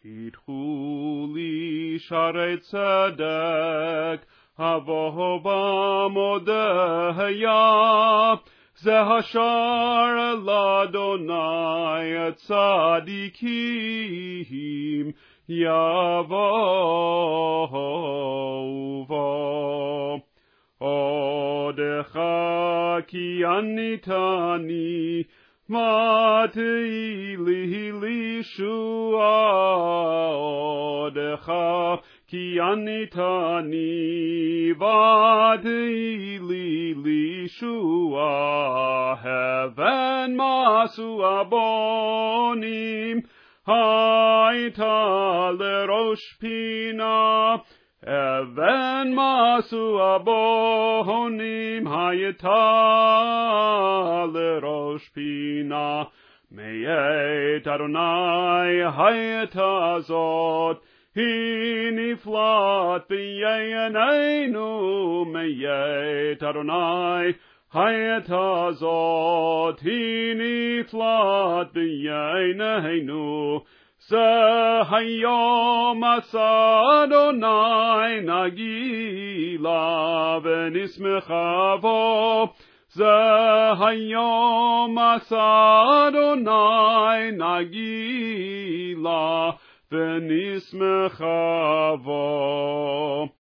Pitchu li sharei tzedek, havo b'modeh ze hashar el Adonai tzadikim yavohu. Odecha ki anitani matei lishua. Odecha ki anitani vatei lishua. Heaven masu abonim haita lerosh pina. Even masu abonim hayeta lerosh pina. Meyet Adonai hayeta zot. Hiniflat b'yeneinu. Meyet Adonai hayeta zot. Hiniflat b'yeneinu. Hayom asa Adonai nagila v'nismechavo. Hayom asa Adonai nagila v'nismechavo.